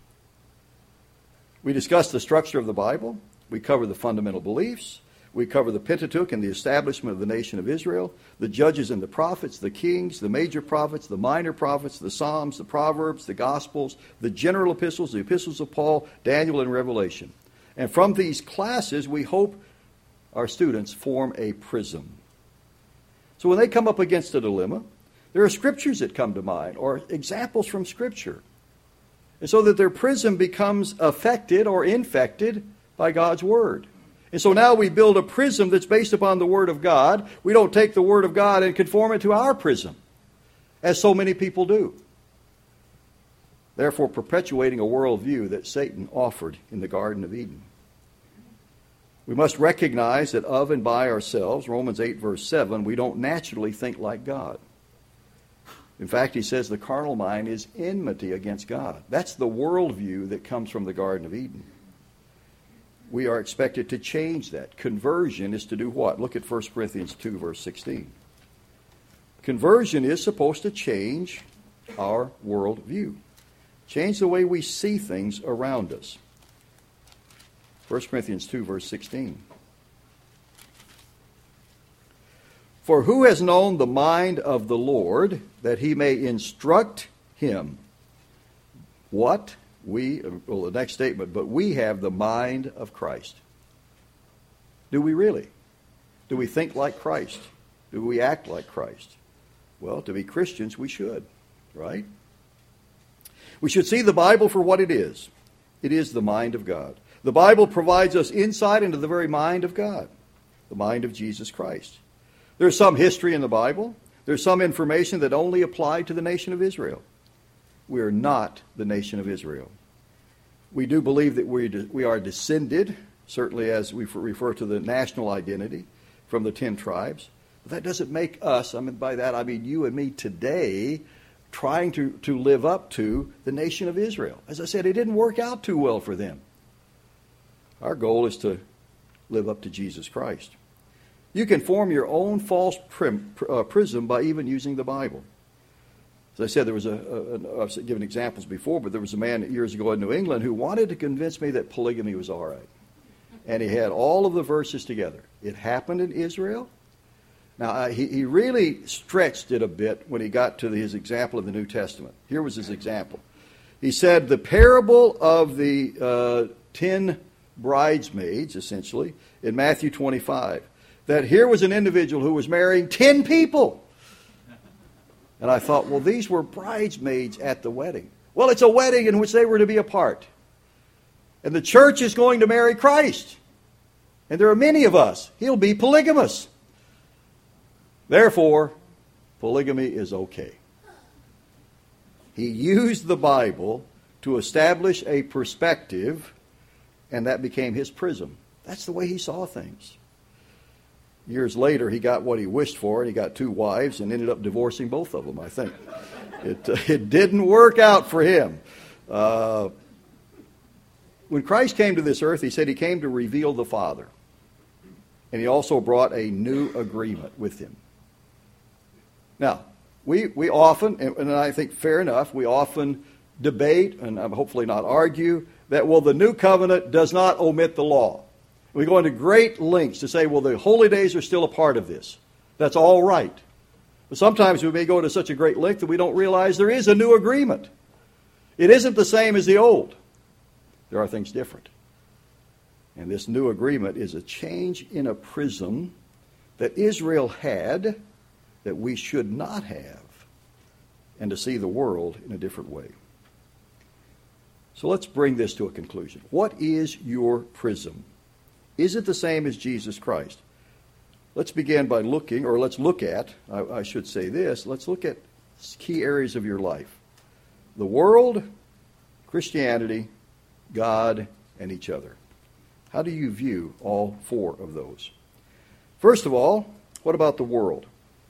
Speaker 1: We discuss the structure of the Bible. We cover the fundamental beliefs. We cover the Pentateuch and the establishment of the nation of Israel, the judges and the prophets, the kings, the major prophets, the minor prophets, the Psalms, the Proverbs, the Gospels, the general epistles, the epistles of Paul, Daniel, and Revelation. And from these classes, we hope our students form a prism. So when they come up against a dilemma, there are scriptures that come to mind, or examples from Scripture. And so that their prism becomes affected or infected by God's Word. And so now we build a prism that's based upon the Word of God. We don't take the Word of God and conform it to our prism, as so many people do. Therefore, perpetuating a worldview that Satan offered in the Garden of Eden. We must recognize that of and by ourselves, Romans 8, verse 7, we don't naturally think like God. In fact, he says the carnal mind is enmity against God. That's the worldview that comes from the Garden of Eden. We are expected to change that. Conversion is to do what? Look at 1 Corinthians 2, verse 16. Conversion is supposed to change our worldview. Change the way we see things around us. 1 Corinthians 2, verse 16. For who has known the mind of the Lord, that he may instruct him? What? The next statement, but we have the mind of Christ. Do we really? Do we think like Christ? Do we act like Christ? Well, to be Christians, we should, right? We should see the Bible for what it is. It is the mind of God. The Bible provides us insight into the very mind of God, the mind of Jesus Christ. There's some history in the Bible. There's some information that only applied to the nation of Israel. We are not the nation of Israel. We do believe that we are descended, certainly as we refer to the national identity, from the 10 tribes. But that doesn't make us, by that I mean you and me today, trying to live up to the nation of Israel. As I said, it didn't work out too well for them. Our goal is to live up to Jesus Christ. You can form your own false prism by even using the Bible. As I said, I've given examples before, but there was a man years ago in New England who wanted to convince me that polygamy was all right. And he had all of the verses together. It happened in Israel. Now, he really stretched it a bit when he got to his example of the New Testament. Here was his example. He said the parable of the 10 bridesmaids, essentially, in Matthew 25, that here was an individual who was marrying 10 people. And I thought, well, these were bridesmaids at the wedding. Well, it's a wedding in which they were to be a part. And the church is going to marry Christ. And there are many of us. He'll be polygamous. Therefore, polygamy is okay. He used the Bible to establish a perspective, and that became his prism. That's the way he saw things. Years later, he got what he wished for, and he got 2 wives and ended up divorcing both of them, I think. It didn't work out for him. When Christ came to this earth, he said he came to reveal the Father. And he also brought a new agreement with him. Now, we often, and I think fair enough, we often debate, and hopefully not argue, that, well, the new covenant does not omit the law. We go into great lengths to say, well, the holy days are still a part of this. That's all right. But sometimes we may go to such a great length that we don't realize there is a new agreement. It isn't the same as the old. There are things different. And this new agreement is a change in a prism that Israel had that we should not have, and to see the world in a different way. So let's bring this to a conclusion. What is your prism? Is it the same as Jesus Christ? Let's begin by looking, or let's look at, I should say this, let's look at key areas of your life. The world, Christianity, God, and each other. How do you view all 4 of those? First of all, what about the world?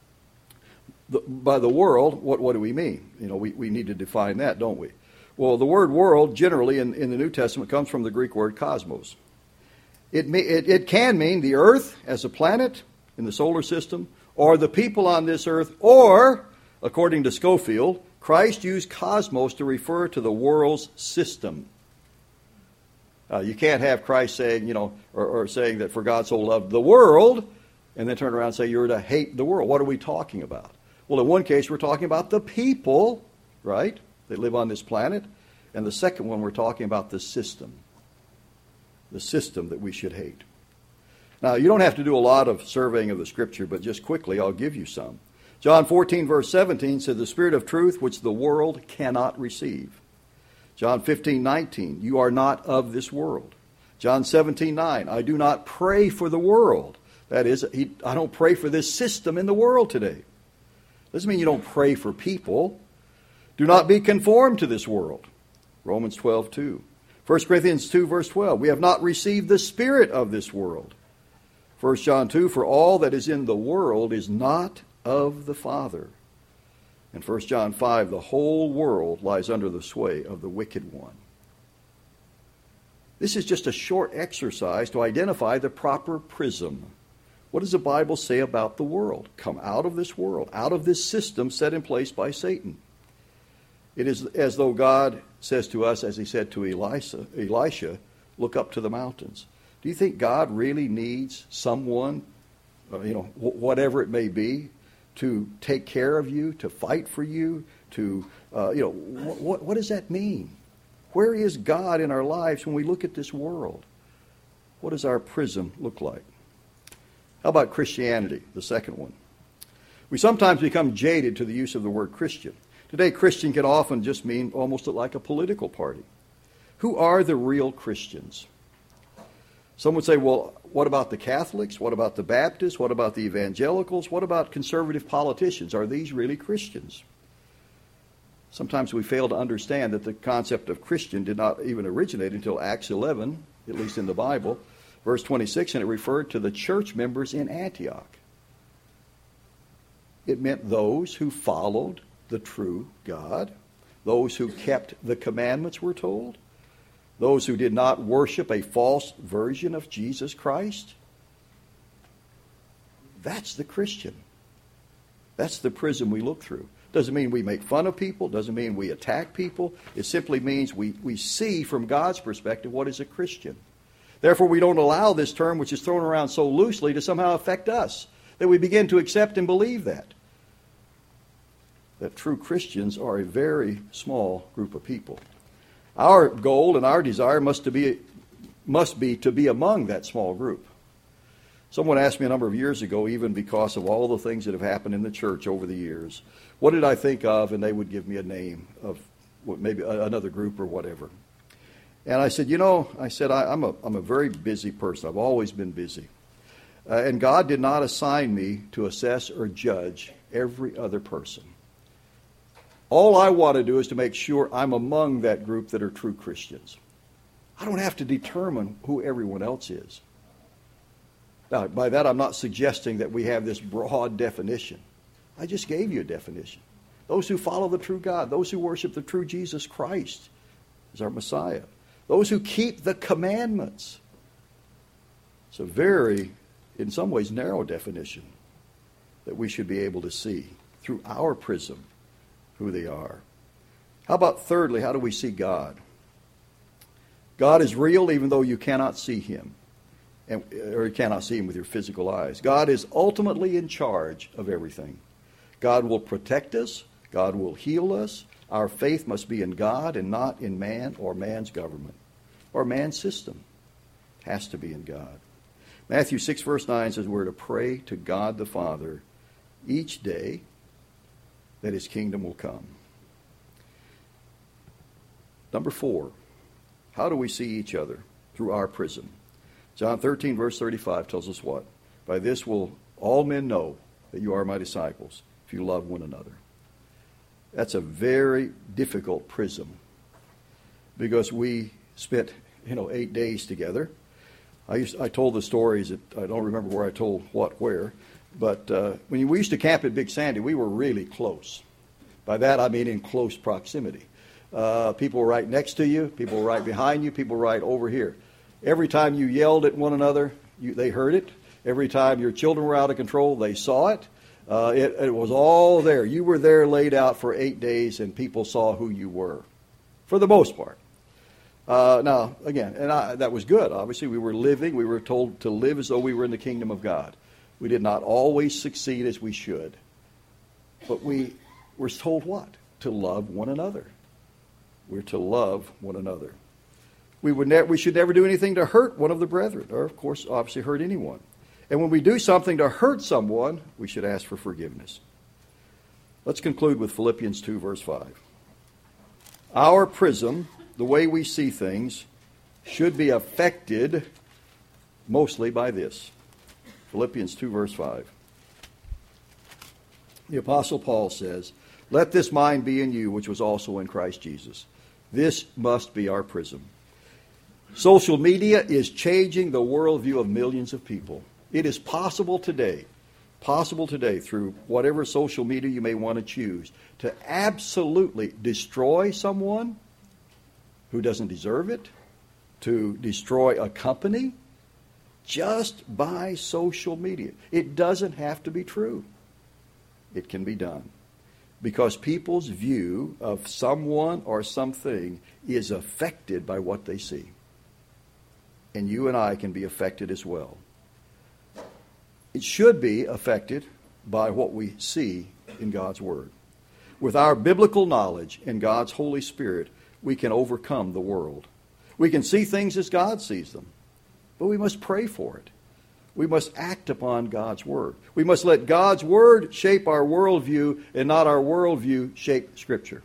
Speaker 1: By the world, what do we mean? We need to define that, don't we? Well, the word world generally in the New Testament comes from the Greek word cosmos. It can mean the earth as a planet in the solar system, or the people on this earth, or, according to Scofield, Christ used cosmos to refer to the world's system. You can't have Christ saying, or saying that for God so loved the world, and then turn around and say you're to hate the world. What are we talking about? Well, in one case, we're talking about the people, right, that live on this planet. And the second one, we're talking about the system that we should hate. Now, you don't have to do a lot of surveying of the Scripture, but just quickly, I'll give you some. John 14, verse 17 said, the Spirit of truth which the world cannot receive. John 15, 19, you are not of this world. John 17, 9, I do not pray for the world. That is, I don't pray for this system in the world today. Doesn't mean you don't pray for people. Do not be conformed to this world. Romans 12, 2. 1 Corinthians 2, verse 12, we have not received the spirit of this world. 1 John 2, for all that is in the world is not of the Father. And 1 John 5, the whole world lies under the sway of the wicked one. This is just a short exercise to identify the proper prism. What does the Bible say about the world? Come out of this world, out of this system set in place by Satan. It is as though God says to us, as he said to Elisha, look up to the mountains. Do you think God really needs someone, whatever it may be, to take care of you, to fight for you, to, what does that mean? Where is God in our lives when we look at this world? What does our prism look like? How about Christianity, the second one? We sometimes become jaded to the use of the word Christian. Today, Christian can often just mean almost like a political party. Who are the real Christians? Some would say, well, what about the Catholics? What about the Baptists? What about the evangelicals? What about conservative politicians? Are these really Christians? Sometimes we fail to understand that the concept of Christian did not even originate until Acts 11, at least in the Bible, verse 26, and it referred to the church members in Antioch. It meant those who followed the true God, those who kept the commandments, we're told, those who did not worship a false version of Jesus Christ. That's the Christian. That's the prism we look through. Doesn't mean we make fun of people. Doesn't mean we attack people. It simply means we see from God's perspective what is a Christian. Therefore, we don't allow this term, which is thrown around so loosely, to somehow affect us, that we begin to accept and believe that true Christians are a very small group of people. Our goal and our desire must be to be among that small group. Someone asked me a number of years ago, even because of all the things that have happened in the church over the years, what did I think of? And they would give me a name of maybe another group or whatever. And I said, I'm a very busy person. I've always been busy. And God did not assign me to assess or judge every other person. All I want to do is to make sure I'm among that group that are true Christians. I don't have to determine who everyone else is. Now, by that I'm not suggesting that we have this broad definition. I just gave you a definition. Those who follow the true God, those who worship the true Jesus Christ as our Messiah, those who keep the commandments. It's a very, in some ways, narrow definition that we should be able to see through our prism who they are. How about thirdly, how do we see God? God is real even though you cannot see him, or you cannot see him with your physical eyes. God is ultimately in charge of everything. God will protect us. God will heal us. Our faith must be in God and not in man or man's government or man's system. It has to be in God. Matthew 6 verse 9 says we're to pray to God the Father each day that his kingdom will come. Number 4, how do we see each other? Through our prism. John 13 verse 35 tells us what? By this will all men know that you are my disciples, if you love one another. That's a very difficult prism because we spent 8 days together. I told the stories that I don't remember where I told what where, but when we used to camp at Big Sandy, we were really close. By that I mean in close proximity. People were right next to you, people were right behind you, people were right over here. Every time you yelled at one another, they heard it. Every time your children were out of control, they saw it. It was all there. You were there laid out for 8 days, and people saw who you were, for the most part. Now, again, that was good. Obviously, we were told to live as though we were in the kingdom of God. We did not always succeed as we should. But we were told what? To love one another. We're to love one another. We should never do anything to hurt one of the brethren, or, of course, obviously hurt anyone. And when we do something to hurt someone, we should ask for forgiveness. Let's conclude with Philippians 2, verse 5. Our prism, the way we see things, should be affected mostly by this. Philippians 2, verse 5. The Apostle Paul says, "Let this mind be in you, which was also in Christ Jesus." This must be our prism. Social media is changing the worldview of millions of people. It is possible today through whatever social media you may want to choose, to absolutely destroy someone who doesn't deserve it, to destroy a company, just by social media. It doesn't have to be true. It can be done. Because people's view of someone or something is affected by what they see. And you and I can be affected as well. It should be affected by what we see in God's Word. With our biblical knowledge and God's Holy Spirit, we can overcome the world. We can see things as God sees them, but we must pray for it. We must act upon God's Word. We must let God's Word shape our worldview and not our worldview shape Scripture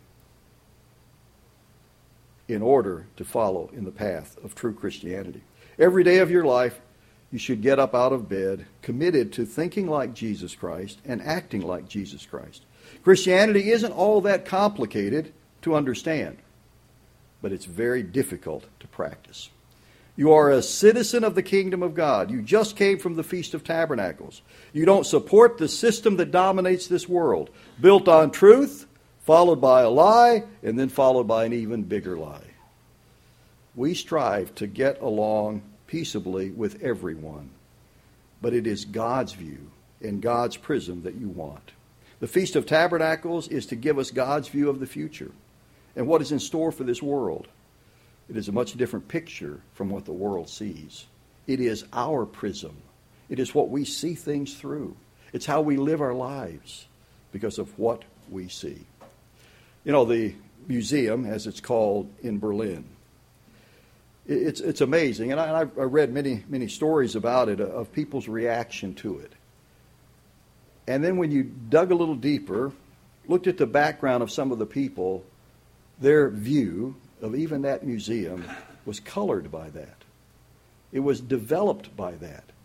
Speaker 1: in order to follow in the path of true Christianity. Every day of your life, you should get up out of bed committed to thinking like Jesus Christ and acting like Jesus Christ. Christianity isn't all that complicated to understand, but it's very difficult to practice. You are a citizen of the kingdom of God. You just came from the Feast of Tabernacles. You don't support the system that dominates this world, built on truth, followed by a lie, and then followed by an even bigger lie. We strive to get along peaceably with everyone, but it is God's view and God's prism that you want. The Feast of Tabernacles is to give us God's view of the future and what is in store for this world. It is a much different picture from what the world sees. It is our prism. It is what we see things through. It's how we live our lives because of what we see. The museum, as it's called in Berlin, it's amazing. And I read many stories about it, of people's reaction to it. And then when you dug a little deeper, looked at the background of some of the people, their view of even that museum was colored by that. It was developed by that.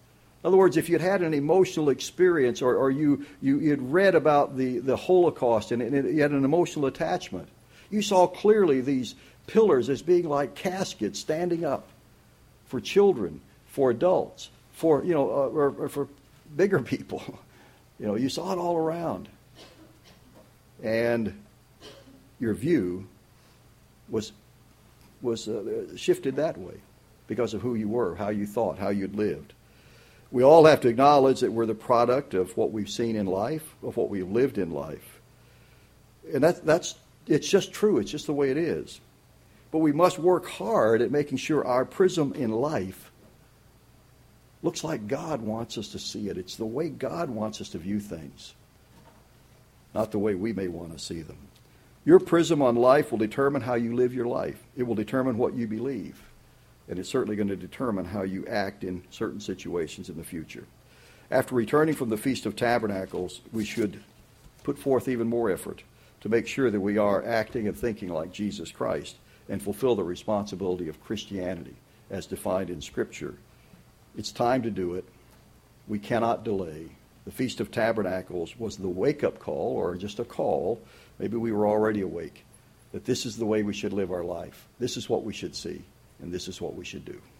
Speaker 1: In other words, if you'd had an emotional experience or you'd read about the Holocaust and you had an emotional attachment, you saw clearly these pillars as being like caskets standing up for children, for adults, for, or for bigger people. You saw it all around. And your view was shifted that way because of who you were, how you thought, how you'd lived. We all have to acknowledge that we're the product of what we've seen in life, of what we've lived in life. And it's just true. It's just the way it is. But we must work hard at making sure our prism in life looks like God wants us to see it. It's the way God wants us to view things, not the way we may want to see them. Your prism on life will determine how you live your life. It will determine what you believe. And it's certainly going to determine how you act in certain situations in the future. After returning from the Feast of Tabernacles, we should put forth even more effort to make sure that we are acting and thinking like Jesus Christ and fulfill the responsibility of Christianity as defined in Scripture. It's time to do it. We cannot delay. The Feast of Tabernacles was the wake-up call, or just a call. Maybe we were already awake, that this is the way we should live our life. This is what we should see, and this is what we should do.